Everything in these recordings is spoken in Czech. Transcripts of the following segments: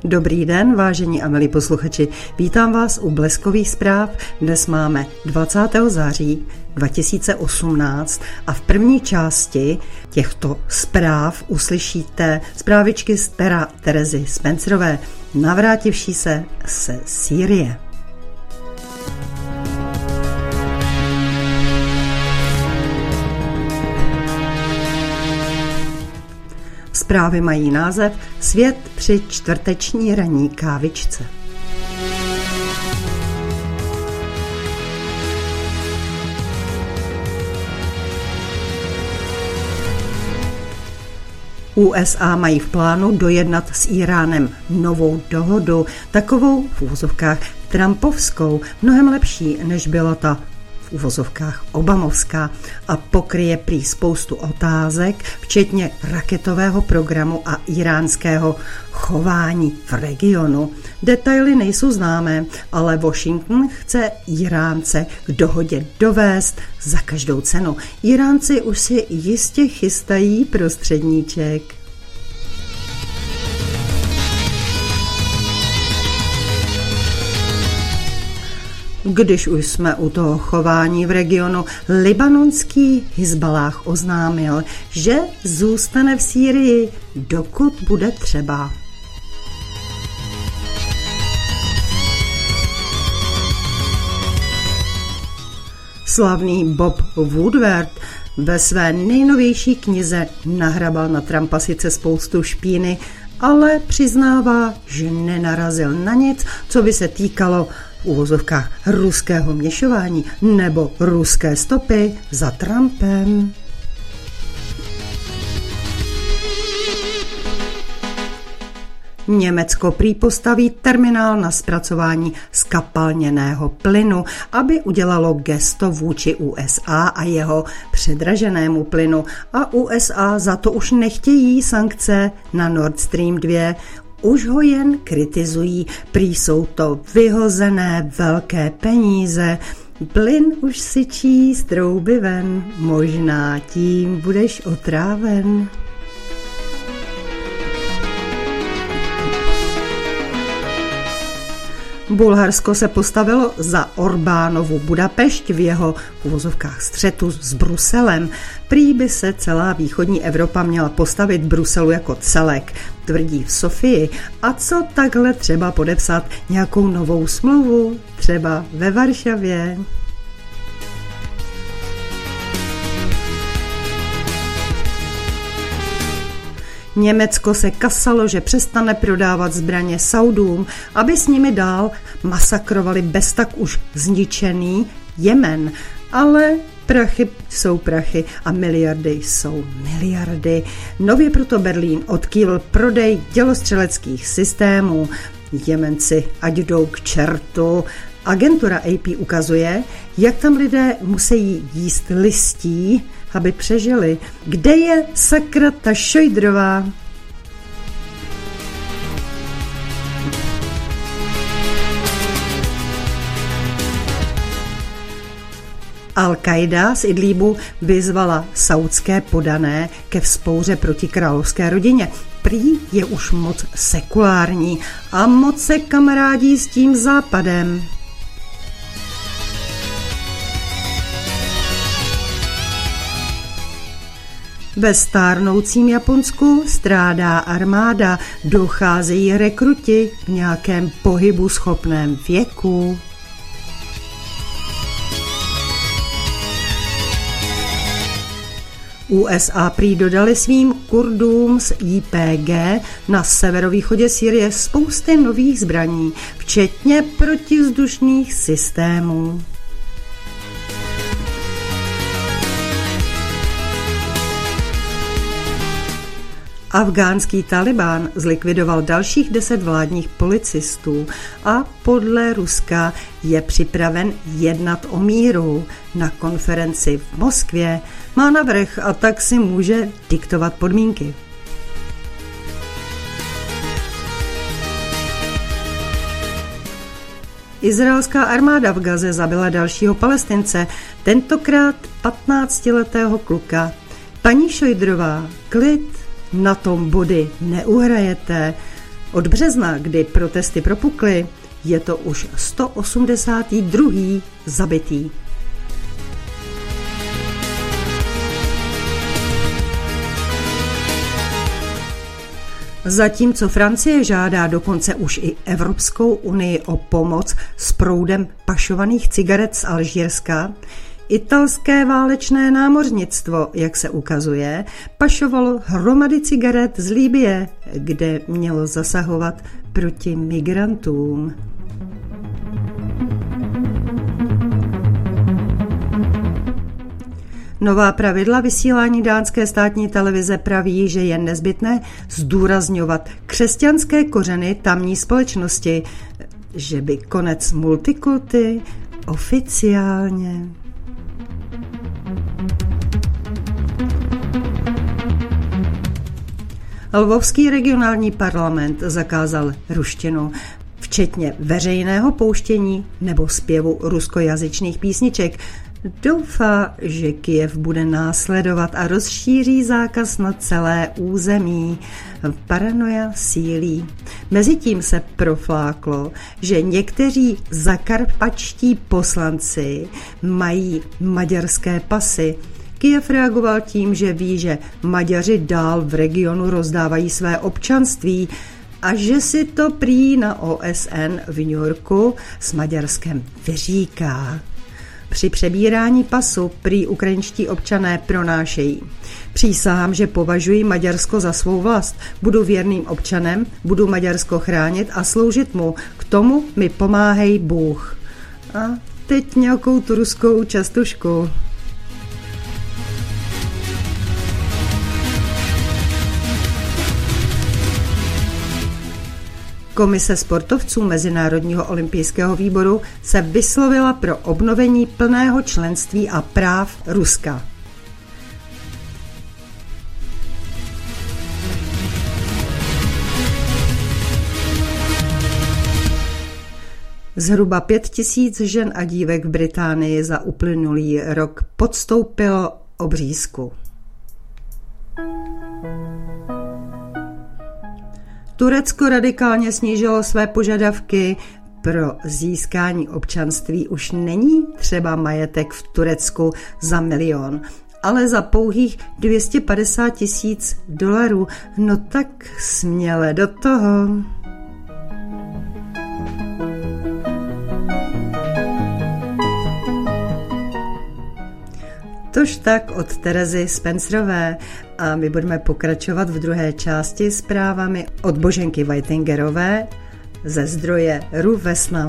Dobrý den, vážení a milí posluchači. Vítám vás u Bleskových zpráv. Dnes máme 20. září 2018 a v první části těchto zpráv uslyšíte zprávičky z pera Terezy Spencerové, navrátivší se ze Sýrie. Zprávy mají název Svět při čtvrteční ranní kávičce. USA mají v plánu dojednat s Íránem novou dohodu, takovou v uvozovkách trumpovskou, mnohem lepší, než byla ta v uvozovkách obamovská a pokryje prý spoustu otázek, včetně raketového programu a iránského chování v regionu. Detaily nejsou známé, ale Washington chce Iránce k dohodě dovést za každou cenu. Iránci už si jistě chystají prostředníček. Když už jsme u toho chování v regionu, libanonský Hizballáh oznámil, že zůstane v Sýrii, dokud bude třeba. Slavný Bob Woodward ve své nejnovější knize nahrabal na Trumpa sice spoustu špíny, ale přiznává, že nenarazil na nic, co by se týkalo v uvozovkách ruského měšování nebo ruské stopy za Trumpem. Německo prý postaví terminál na zpracování zkapalněného plynu, aby udělalo gesto vůči USA a jeho předraženému plynu. A USA za to už nechtějí sankce na Nord Stream 2, už ho jen kritizují, prý jsou to vyhozené velké peníze. Plyn už syčí z trouby ven, možná tím budeš otráven. Bulharsko se postavilo za Orbánovu Budapešť v jeho v uvozovkách střetu s Bruselem. Prý by se celá východní Evropa měla postavit Bruselu jako celek, tvrdí v Sofii. A co takhle třeba podepsat nějakou novou smlouvu, třeba ve Varšavě? Německo se kasalo, že přestane prodávat zbraně Saudům, aby s nimi dál masakrovali bez tak už zničený Jemen. Ale prachy jsou prachy a miliardy jsou miliardy. Nově proto Berlín odkývl prodej dělostřeleckých systémů. Jemenci ať jdou k čertu. Agentura AP ukazuje, jak tam lidé musí jíst listí, aby přežili. Kde je sakra ta Šojdrová? Al-Qaida z Idlíbu vyzvala saudské podané ke vzpouře proti královské rodině. Prý je už moc sekulární a moc se kamarádí s tím západem. Ve stárnoucím Japonsku strádá armáda, docházejí rekruti v nějakém pohybu schopném věku. USA prý dodali svým Kurdům z YPG na severovýchodě Sýrie spousty nových zbraní, včetně protivzdušných systémů. Afghánský Taliban zlikvidoval dalších 10 vládních policistů a podle Ruska je připraven jednat o míru. Na konferenci v Moskvě má navrch a tak si může diktovat podmínky. Izraelská armáda v Gaze zabila dalšího Palestince, tentokrát 15letého kluka. Paní Šojdrová, klid, na tom body neuhrajete. Od března, kdy protesty propukly, je to už 182. zabitý. Zatímco Francie žádá dokonce už i Evropskou unii o pomoc s proudem pašovaných cigaret z Alžírska, italské válečné námořnictvo, jak se ukazuje, pašovalo hromady cigaret z Libye, kde mělo zasahovat proti migrantům. Nová pravidla vysílání dánské státní televize praví, že je nezbytné zdůrazňovat křesťanské kořeny tamní společnosti, že by konec multikulty oficiálně. Lvovský regionální parlament zakázal ruštinu, včetně veřejného pouštění nebo zpěvu ruskojazyčných písniček. Doufá, že Kyjev bude následovat a rozšíří zákaz na celé území. Paranoja sílí. Mezitím se profláklo, že někteří zakarpačtí poslanci mají maďarské pasy. Kyjev reagoval tím, že ví, že Maďaři dál v regionu rozdávají své občanství a že si to prý na OSN v New Yorku s Maďarskem vyříká. Při přebírání pasu prý ukrajinští občané pronášejí: přísahám, že považuji Maďarsko za svou vlast, budu věrným občanem, budu Maďarsko chránit a sloužit mu, k tomu mi pomáhej Bůh. A teď nějakou tu ruskou častušku. Komise sportovců Mezinárodního olympijského výboru se vyslovila pro obnovení plného členství a práv Ruska. Zhruba 5 000 žen a dívek v Británii za uplynulý rok podstoupilo obřízku. Turecko radikálně snížilo své požadavky. Pro získání občanství už není třeba majetek v Turecku za 1 milion, ale za pouhých $250,000. No tak směle do toho. Tož tak od Terezy Spencerové a my budeme pokračovat v druhé části zprávami od Boženky Whitingerové ze zdroje RuVesna.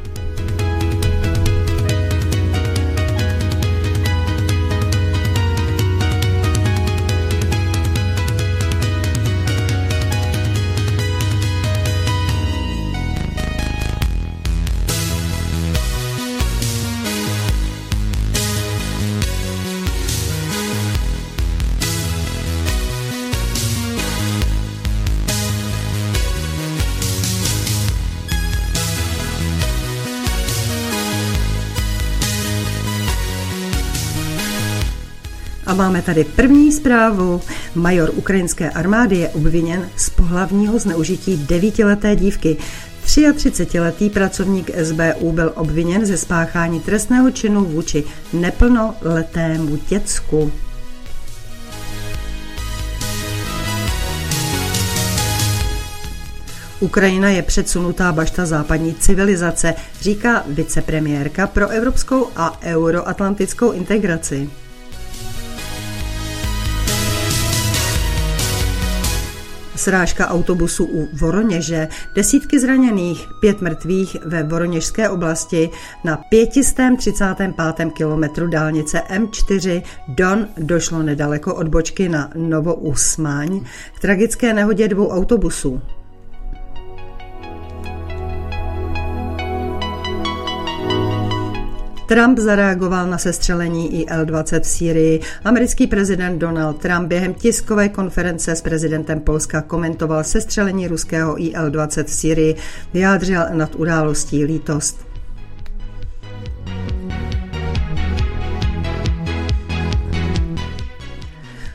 A máme tady první zprávu. Major ukrajinské armády je obviněn z pohlavního zneužití 9leté dívky. 33letý pracovník SBU byl obviněn ze spáchání trestného činu vůči neplnoletému děcku. Ukrajina je předsunutá bašta západní civilizace, říká vicepremiérka pro evropskou a euroatlantickou integraci. Srážka autobusu u Voroněže, desítky zraněných, 5 mrtvých ve Voroněžské oblasti na 535. kilometru dálnice M4 Don došlo nedaleko od bočky na Novousmaň k tragické nehodě 2 autobusů. Trump zareagoval na sestřelení IL-20 v Sýrii. Americký prezident Donald Trump během tiskové konference s prezidentem Polska komentoval sestřelení ruského IL-20 v Sýrii, vyjádřil nad událostí lítost.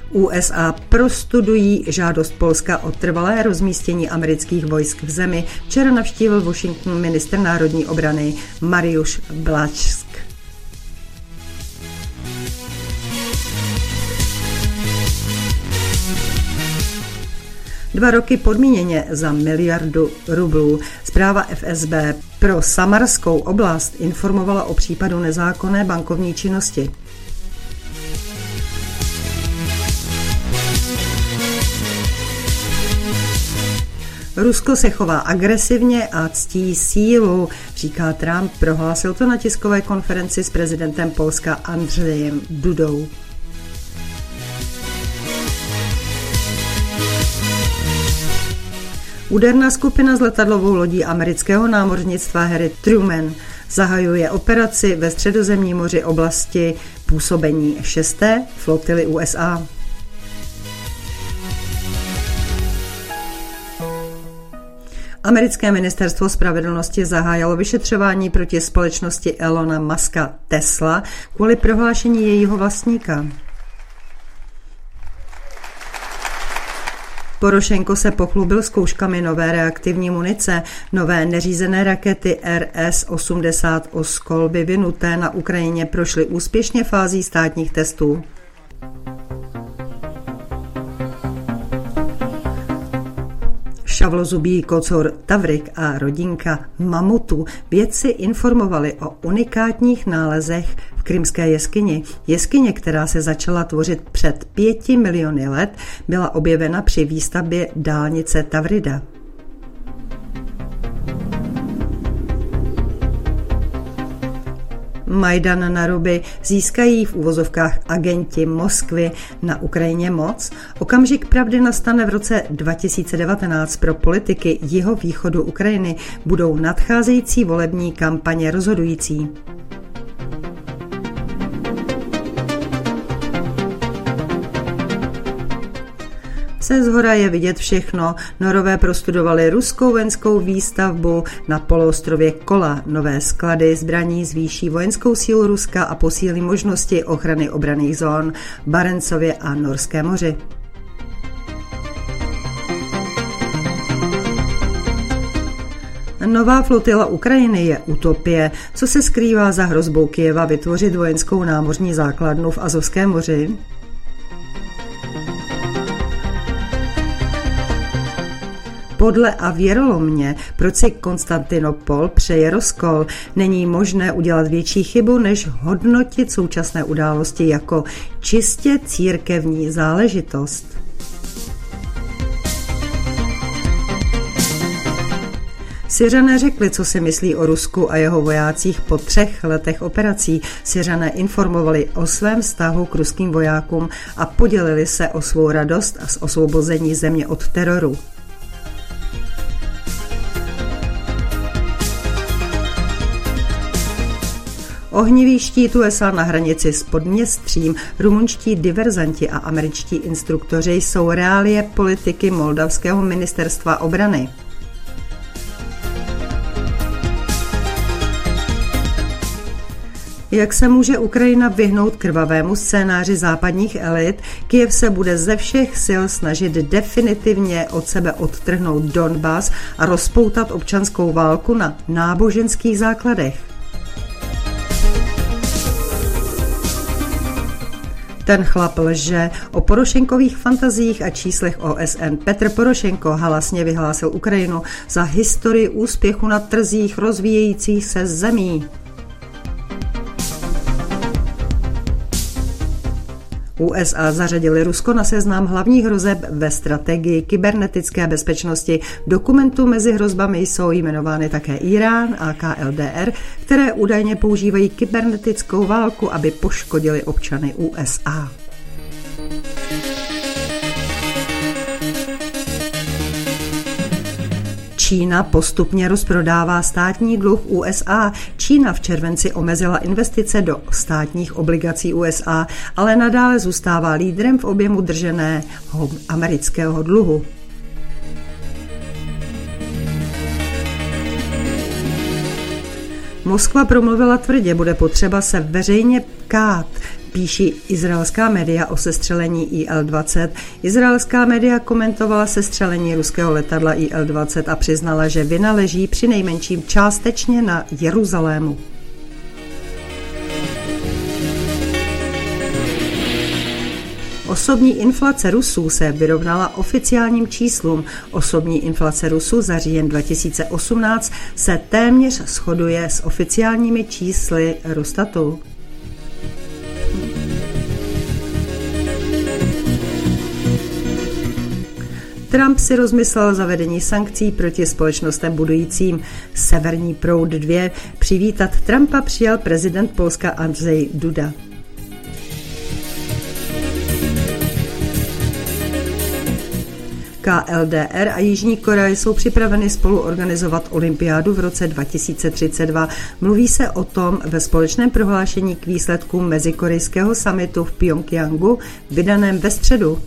USA prostudují žádost Polska o trvalé rozmístění amerických vojsk v zemi. Včera navštívil Washington ministr národní obrany Mariusz Błaszczak. Dva roky podmíněně za miliardu rublů. Zpráva FSB pro Samarskou oblast informovala o případu nezákonné bankovní činnosti. Rusko se chová agresivně a ctí sílu, říká Trump, prohlásil to na tiskové konferenci s prezidentem Polska Andrzejem Dudou. Úderná skupina z letadlovou lodí amerického námořnictva Harry Truman zahajuje operaci ve Středozemním moři oblasti působení 6. flotily USA. Americké ministerstvo spravedlnosti zahájilo vyšetřování proti společnosti Elona Muska Tesla kvůli prohlášení jejího vlastníka. Porošenko se pochlubil zkouškami nové reaktivní munice. Nové neřízené rakety RS-80 Oskol vyvinuté na Ukrajině prošly úspěšně fází státních testů. Šavlozubý kocour Tavrik a rodinka mamutů vědci informovali o unikátních nálezech v krymské jeskyni. Jeskyně, která se začala tvořit před 5 miliony let, byla objevena při výstavbě dálnice Tavrida. Majdan na ruby získají v uvozovkách agenti Moskvy na Ukrajině moc. Okamžik pravdy nastane v roce 2019. Pro politiky jihovýchodu Ukrajiny budou nadcházející volební kampaně rozhodující. Se zhora je vidět všechno. Norové prostudovali ruskou vojenskou výstavbu na poloostrově Kola. Nové sklady zbraní zvýší vojenskou sílu Ruska a posílí možnosti ochrany obranných zón v Barentsově a Norském moři. Nová flotila Ukrajiny je utopie, co se skrývá za hrozbou Kyjeva vytvořit vojenskou námořní základnu v Azovském moři. Podle a věrolomně, proč si Konstantinopol přeje rozkol, není možné udělat větší chybu, než hodnotit současné události jako čistě církevní záležitost. Syřané řekli, co si myslí o Rusku a jeho vojácích po 3 letech operací. Syřané informovali o svém vztahu k ruským vojákům a podělili se o svou radost a z osvobození země od teroru. Ohnivý štít USA na hranici s Podněstřím, rumunští diverzanti a američtí instruktoři jsou reálie politiky Moldavského ministerstva obrany. Jak se může Ukrajina vyhnout krvavému scénáři západních elit, Kyjev se bude ze všech sil snažit definitivně od sebe odtrhnout Donbas a rozpoutat občanskou válku na náboženských základech. Ten chlap lže. O Porošenkových fantaziích a číslech OSN Petr Porošenko halasně vyhlásil Ukrajinu za historii úspěchu na trzích rozvíjejících se zemí. USA zařadili Rusko na seznam hlavních hrozeb ve strategii kybernetické bezpečnosti. V dokumentu mezi hrozbami jsou jmenovány také Irán a KLDR, které údajně používají kybernetickou válku, aby poškodili občany USA. Čína postupně rozprodává státní dluh USA. Čína v červenci omezila investice do státních obligací USA, ale nadále zůstává lídrem v objemu drženého amerického dluhu. Moskva promluvila tvrdě, bude potřeba se veřejně ptát, píší izraelská média o sestřelení IL-20. Izraelská média komentovala sestřelení ruského letadla IL-20 a přiznala, že vina leží přinejmenším částečně na Jeruzalému. Osobní inflace Rusů se vyrovnala oficiálním číslům. Osobní inflace Rusů za říjen 2018 se téměř shoduje s oficiálními čísly Rostatu. Trump si rozmyslel zavedení sankcí proti společnostem budujícím Severní proud 2. Přivítat Trumpa přijal prezident Polska Andrzej Duda. KLDR a Jižní Korea jsou připraveny spolu organizovat olympiádu v roce 2032. Mluví se o tom ve společném prohlášení k výsledkům mezikorejského summitu v Pjongjangu, vydaném ve středu.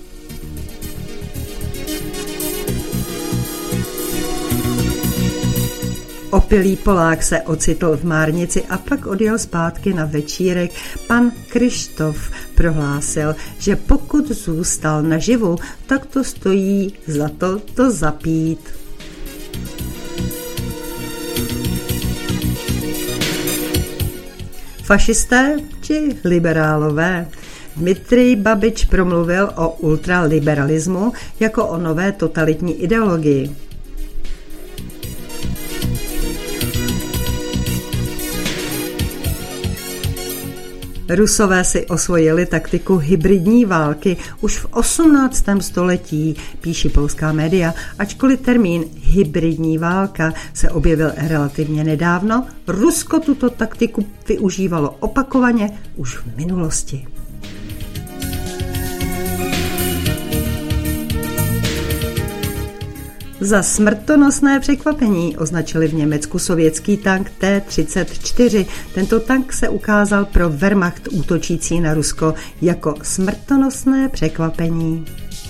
Opilý Polák se ocitl v Márnici a pak odjel zpátky na večírek. Pan Krištof prohlásil, že pokud zůstal naživu, tak to stojí za to zapít. Fašisté či liberálové? Dmitrij Babič promluvil o ultraliberalismu jako o nové totalitní ideologii. Rusové si osvojili taktiku hybridní války už v 18. století, píší polská média, ačkoliv termín hybridní válka se objevil relativně nedávno, Rusko tuto taktiku využívalo opakovaně už v minulosti. Za smrtonosné překvapení označili v Německu sovětský tank T-34. Tento tank se ukázal pro Wehrmacht útočící na Rusko jako smrtonosné překvapení.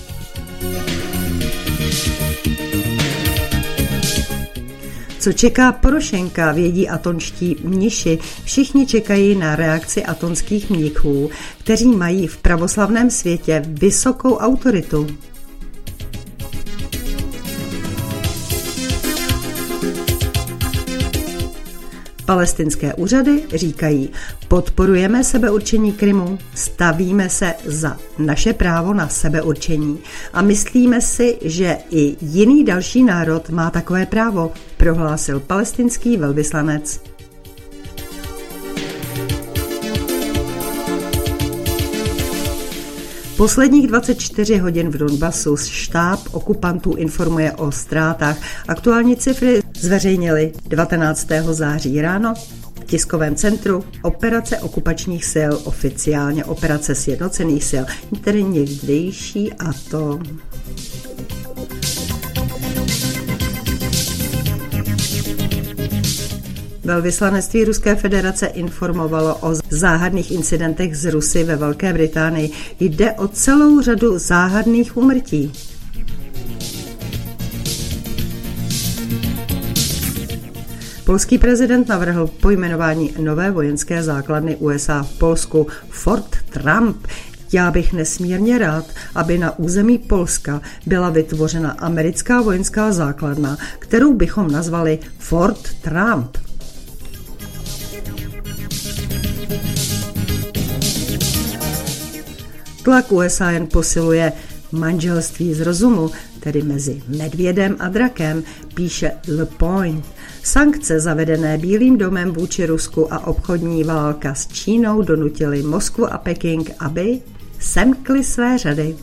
Co čeká Porošenka, vědí atonští mniši. Všichni čekají na reakci atonských mnichů, kteří mají v pravoslavném světě vysokou autoritu. Palestinské úřady říkají, podporujeme sebeurčení Krymu, stavíme se za naše právo na sebeurčení a myslíme si, že i jiný další národ má takové právo, prohlásil palestinský velvyslanec. Posledních 24 hodin v Donbasu štáb okupantů informuje o ztrátách. Aktuální cifry zveřejnili 19. září ráno v tiskovém centru operace okupačních sil, oficiálně operace sjednocených sil, tedy někdejší ATO. Velvyslanectví Ruské federace informovalo o záhadných incidentech z Rusy ve Velké Británii. Jde o celou řadu záhadných úmrtí. Polský prezident navrhl pojmenování nové vojenské základny USA v Polsku Fort Trump. Já bych nesmírně rád, aby na území Polska byla vytvořena americká vojenská základna, kterou bychom nazvali Fort Trump. Tlak USA jen posiluje manželství z rozumu, tedy mezi medvědem a drakem, píše Le Point. Sankce zavedené Bílým domem vůči Rusku a obchodní válka s Čínou donutily Moskvu a Peking, aby semkli své řady.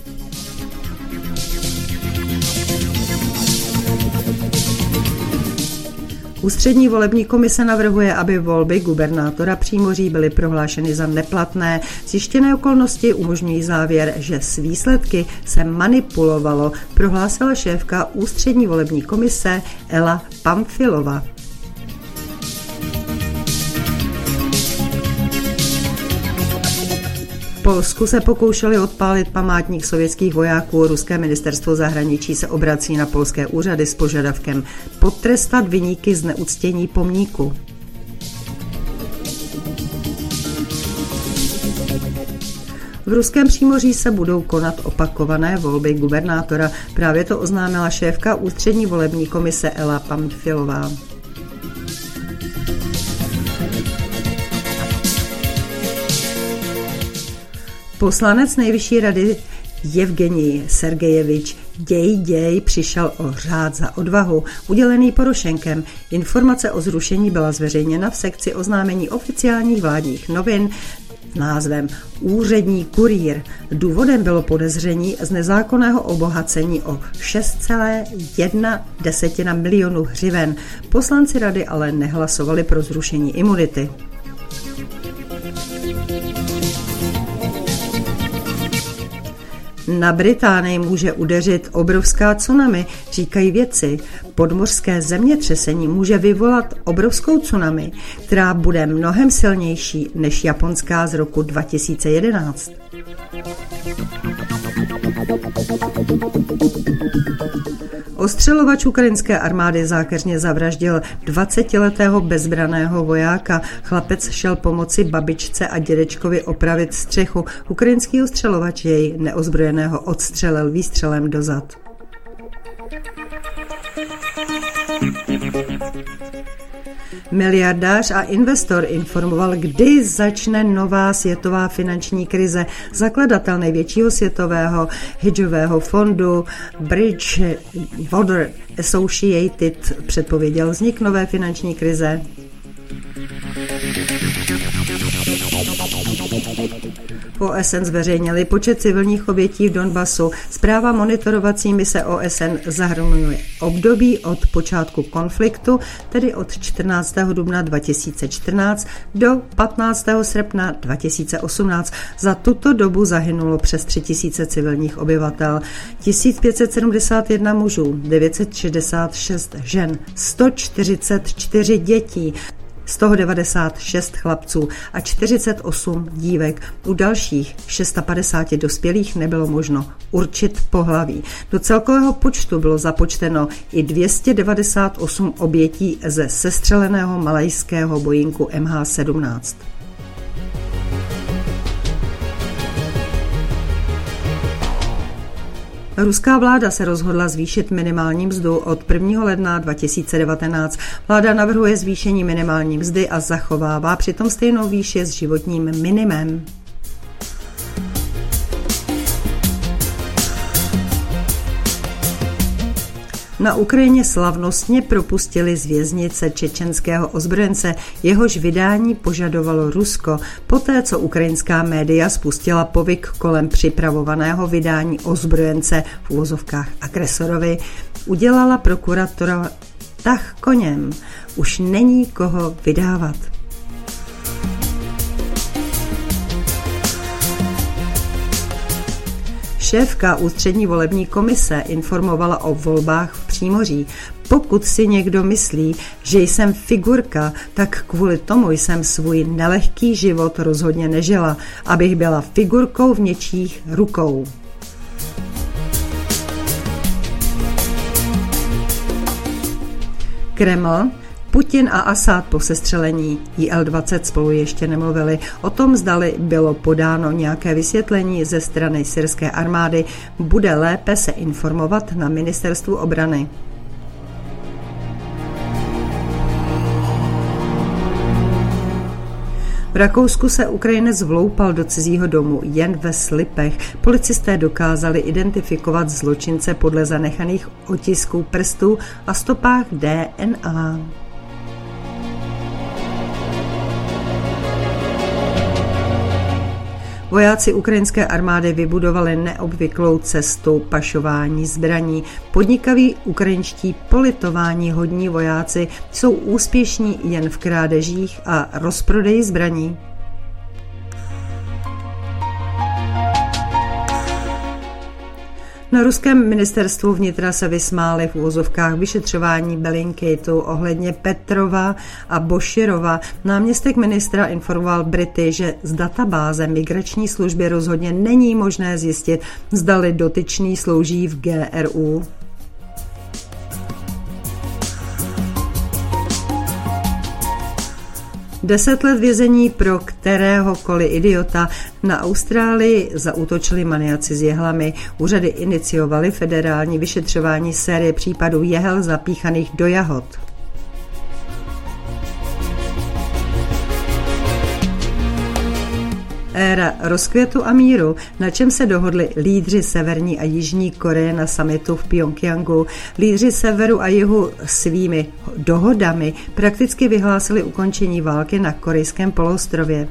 Ústřední volební komise navrhuje, aby volby gubernátora Přímoří byly prohlášeny za neplatné. Zjištěné okolnosti umožňují závěr, že s výsledky se manipulovalo, prohlásila šéfka Ústřední volební komise Ela Pamfilova. V Polsku se pokoušeli odpálit památník sovětských vojáků. Ruské ministerstvo zahraničí se obrací na polské úřady s požadavkem potrestat viníky zneuctění pomníku. V ruském přímoří se budou konat opakované volby gubernátora. Právě to oznámila šéfka ústřední volební komise Ela Pamfilová. Poslanec nejvyšší rady Evgenij Sergejevič Děj přišel o řád za odvahu, udělený Porošenkem. Informace o zrušení byla zveřejněna v sekci oznámení oficiálních vládních novin s názvem Úřední kurýr. Důvodem bylo podezření z nezákonného obohacení o 6,1 milionu hřiven. Poslanci rady ale nehlasovali pro zrušení imunity. Na Británii může udeřit obrovská tsunami, říkají vědci. Podmořské zemětřesení může vyvolat obrovskou tsunami, která bude mnohem silnější než japonská z roku 2011. Ostřelovač ukrajinské armády zákeřně zavraždil 20letého bezbraného vojáka. Chlapec šel pomoci babičce a dědečkovi opravit střechu. Ukrajinský ostřelovač jej neozbrojeného odstřelil výstřelem do zad. Miliardář a investor informoval, kdy začne nová světová finanční krize. Zakladatel největšího světového hedžového fondu Bridgewater Associated předpověděl vznik nové finanční krize. OSN zveřejnili počet civilních obětí v Donbasu. Zpráva monitorovací mise OSN zahrnuje období od počátku konfliktu, tedy od 14. dubna 2014 do 15. srpna 2018. Za tuto dobu zahynulo přes 3000 civilních obyvatel, 1571 mužů, 966 žen, 144 dětí, z toho 96 chlapců a 48 dívek. U dalších 650 dospělých nebylo možno určit pohlaví. Do celkového počtu bylo započteno i 298 obětí ze sestřeleného malajského Boeingu MH17. Ruská vláda se rozhodla zvýšit minimální mzdu od 1. ledna 2019. Vláda navrhuje zvýšení minimální mzdy a zachovává přitom stejnou výši s životním minimem. Na Ukrajině slavnostně propustili z věznice čečenského ozbrojence, jehož vydání požadovalo Rusko, poté co ukrajinská média spustila povyk kolem připravovaného vydání ozbrojence v uvozovkách agresorovi, udělala prokuratura tah koněm. Už není koho vydávat. Šéfka ústřední volební komise informovala o volbách v Přímoří. Pokud si někdo myslí, že jsem figurka, tak kvůli tomu jsem svůj nelehký život rozhodně nežila, abych byla figurkou v něčích rukou. Kreml. Putin a Asad po sestřelení IL-20 spolu ještě nemluvili. O tom, zdali bylo podáno nějaké vysvětlení ze strany syrské armády, bude lépe se informovat na ministerstvu obrany. V Rakousku se Ukrajinec vloupal do cizího domu jen ve slipech. Policisté dokázali identifikovat zločince podle zanechaných otisků prstů a stopách DNA. Vojáci ukrajinské armády vybudovali neobvyklou cestu pašování zbraní. Podnikaví ukrajinští politování hodní vojáci jsou úspěšní jen v krádežích a rozprodeji zbraní. Na ruském ministerstvu vnitra se vysmáli v uvozovkách vyšetřování Bellingcateu ohledně Petrova a Boširova. Náměstek ministra informoval Brity, že z databáze migrační služby rozhodně není možné zjistit, zdali dotyčný slouží v GRU. 10 let vězení pro kteréhokoliv idiota. Na Austrálii zaútočili maniaci s jehlami. Úřady iniciovaly federální vyšetřování série případů jehel zapíchaných do jahod. Éra rozkvětu a míru, na čem se dohodli lídři Severní a Jižní Koreje na summitu v Pjongjangu. Lídři severu a jihu svými dohodami prakticky vyhlásili ukončení války na korejském poloostrově.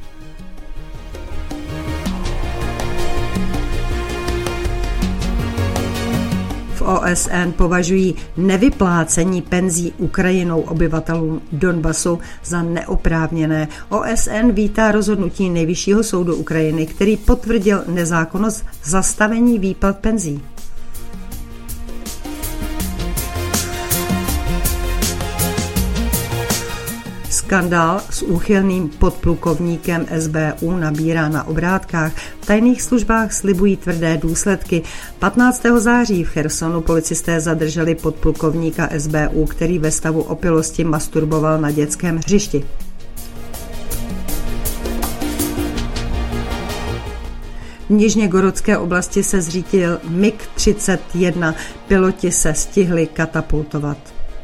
OSN považují nevyplácení penzí Ukrajinou obyvatelům Donbasu za neoprávněné. OSN vítá rozhodnutí Nejvyššího soudu Ukrajiny, který potvrdil nezákonnost zastavení výplat penzí. Skandál s úchylným podplukovníkem SBU nabírá na obrátkách. V tajných službách slibují tvrdé důsledky. 15. září v Chersonu policisté zadrželi podplukovníka SBU, který ve stavu opilosti masturboval na dětském hřišti. V Nižněgorodské oblasti se zřítil MiG-31. Piloti se stihli katapultovat.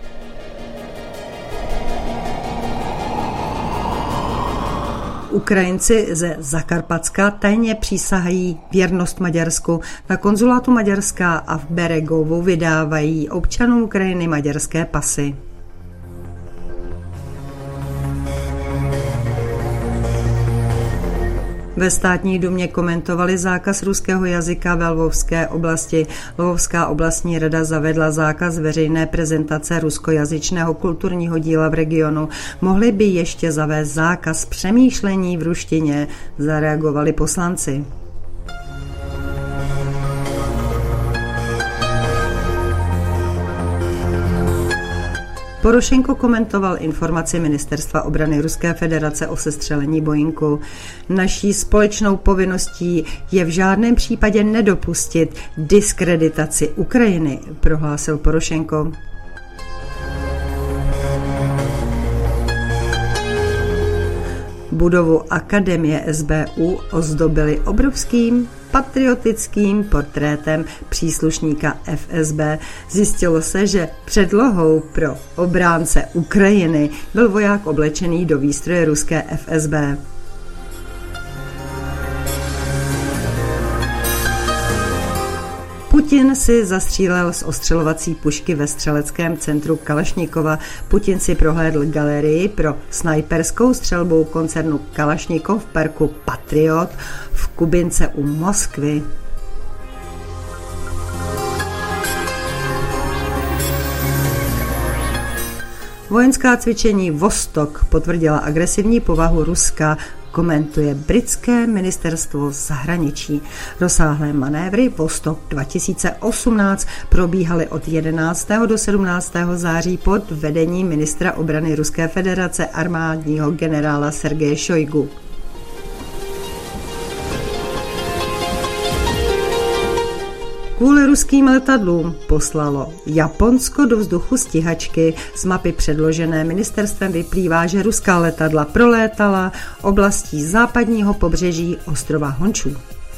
Ukrajinci ze Zakarpatska tajně přísahají věrnost Maďarsku. Na konzulátu Maďarska a v Beregovu vydávají občanům Ukrajiny maďarské pasy. Ve státní dumě komentovali zákaz ruského jazyka ve Lvovské oblasti. Lvovská oblastní rada zavedla zákaz veřejné prezentace ruskojazyčného kulturního díla v regionu. Mohli by ještě zavést zákaz přemýšlení v ruštině, zareagovali poslanci. Porošenko komentoval informaci Ministerstva obrany Ruské federace o sestřelení Boeingu. Naší společnou povinností je v žádném případě nedopustit diskreditaci Ukrajiny, prohlásil Porošenko. Budovu Akademie SBU ozdobili obrovským patriotickým portrétem příslušníka FSB. Zjistilo se, že předlohou pro obránce Ukrajiny byl voják oblečený do výstroje ruské FSB. Putin si zastřílel z ostřelovací pušky ve střeleckém centru Kalašnikova. Putin si prohlédl galerii pro snajperskou střelbu koncernu Kalašnikov v parku Patriot v Kubince u Moskvy. Vojenská cvičení Vostok potvrdila agresivní povahu Ruska, komentuje britské ministerstvo zahraničí. Rozsáhlé manévry Vostok 2018 probíhaly od 11. do 17. září pod vedením ministra obrany Ruské federace armádního generála Sergeje Šojgu. Kvůli ruským letadlům poslalo Japonsko do vzduchu stíhačky. Z mapy předložené ministerstvem vyplývá, že ruská letadla prolétala oblastí západního pobřeží ostrova Hončů.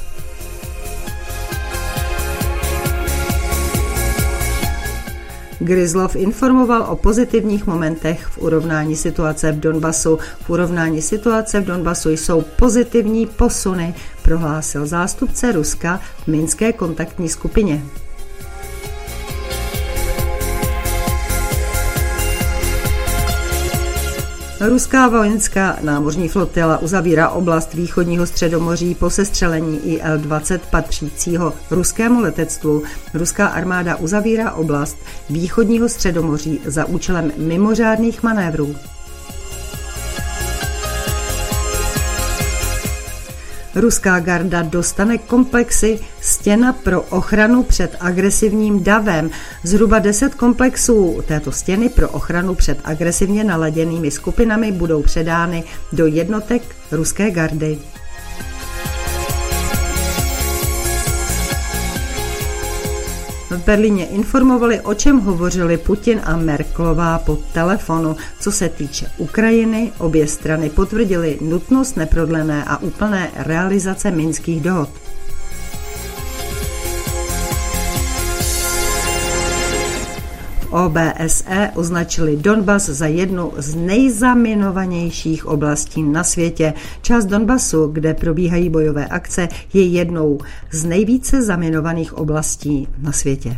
Gryzlov informoval o pozitivních momentech v urovnání situace v Donbasu. V urovnání situace v Donbasu jsou pozitivní posuny, prohlásil zástupce Ruska v minské kontaktní skupině. Ruská vojenská námořní flotila uzavírá oblast východního Středomoří po sestřelení IL-20 patřícího ruskému letectvu. Ruská armáda uzavírá oblast východního Středomoří za účelem mimořádných manévrů. Ruská garda dostane komplexy Stěna pro ochranu před agresivním davem. Zhruba 10 komplexů této stěny pro ochranu před agresivně naladěnými skupinami budou předány do jednotek ruské gardy. V Berlíně informovali, o čem hovořili Putin a Merkelová po telefonu. Co se týče Ukrajiny, obě strany potvrdily nutnost neprodlené a úplné realizace minských dohod. OBSE označili Donbas za jednu z nejzaminovanějších oblastí na světě. Část Donbasu, kde probíhají bojové akce, je jednou z nejvíce zaminovaných oblastí na světě.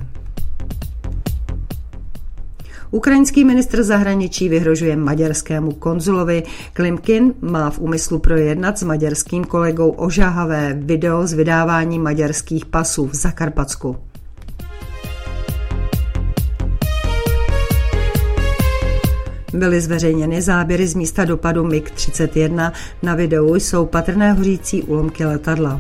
Ukrajinský ministr zahraničí vyhrožuje maďarskému konzulovi. Klimkin má v úmyslu projednat s maďarským kolegou ožahavé video z vydávání maďarských pasů v Zakarpatsku. Byly zveřejněny záběry z místa dopadu MiG-31. Na videu jsou patrné hořící úlomky letadla.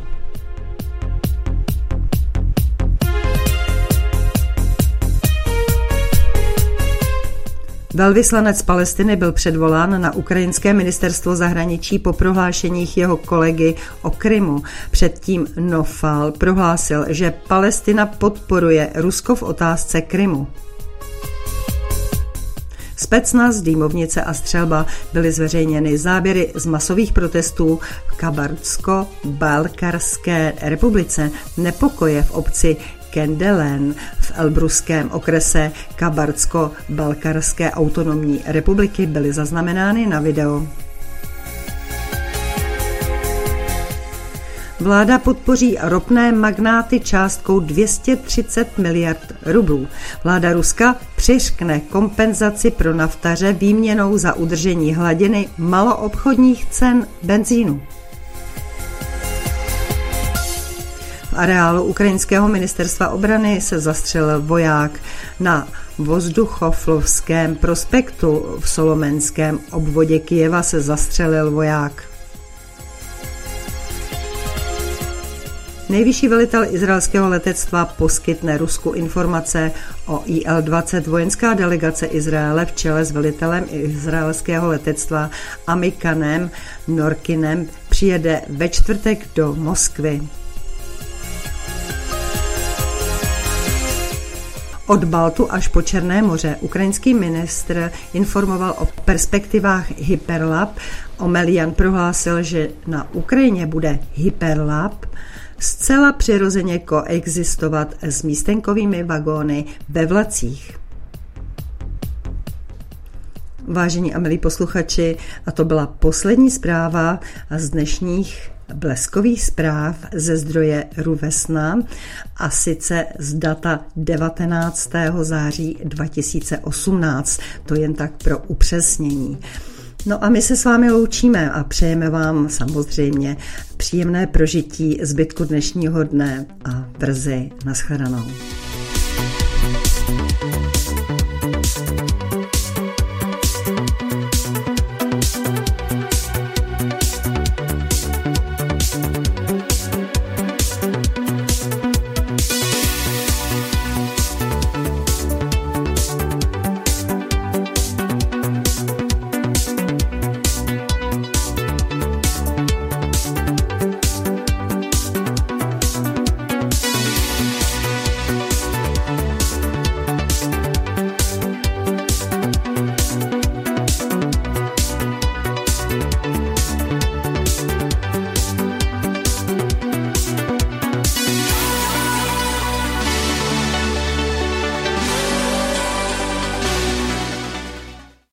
Velvyslanec Palestiny byl předvolán na ukrajinské ministerstvo zahraničí po prohlášeních jeho kolegy o Krymu. Předtím Nofal prohlásil, že Palestina podporuje Rusko v otázce Krymu. Specnaz, dýmovnice a střelba, byly zveřejněny záběry z masových protestů v Kabarsko-Balkarské republice. Nepokoje v obci Kendelen v Elbruském okrese Kabarsko-Balkarské autonomní republiky byly zaznamenány na video. Vláda podpoří ropné magnáty částkou 230 miliard rublů. Vláda Ruska přiřkne kompenzaci pro naftaře výměnou za udržení hladiny maloobchodních cen benzínu. V areálu ukrajinského ministerstva obrany se zastřelil voják. Na Vzduchoflovském prospektu v Solomenském obvodě Kyjeva se zastřelil voják. Nejvyšší velitel izraelského letectva poskytne Rusku informace o IL-20. Vojenská delegace Izraele v čele s velitelem izraelského letectva Amikanem Norkinem přijede ve čtvrtek do Moskvy. Od Baltu až po Černé moře ukrajinský ministr informoval o perspektivách Hyperlab. Omelian prohlásil, že na Ukrajině bude Hyperlab zcela přirozeně koexistovat s místenkovými vagóny ve vlacích. Vážení a milí posluchači, a to byla poslední zpráva z dnešních bleskových zpráv ze zdroje RUVESNA, a sice z data 19. září 2018. To jen tak pro upřesnění. No a my se s vámi loučíme a přejeme vám samozřejmě příjemné prožití zbytku dnešního dne a brzy nashledanou.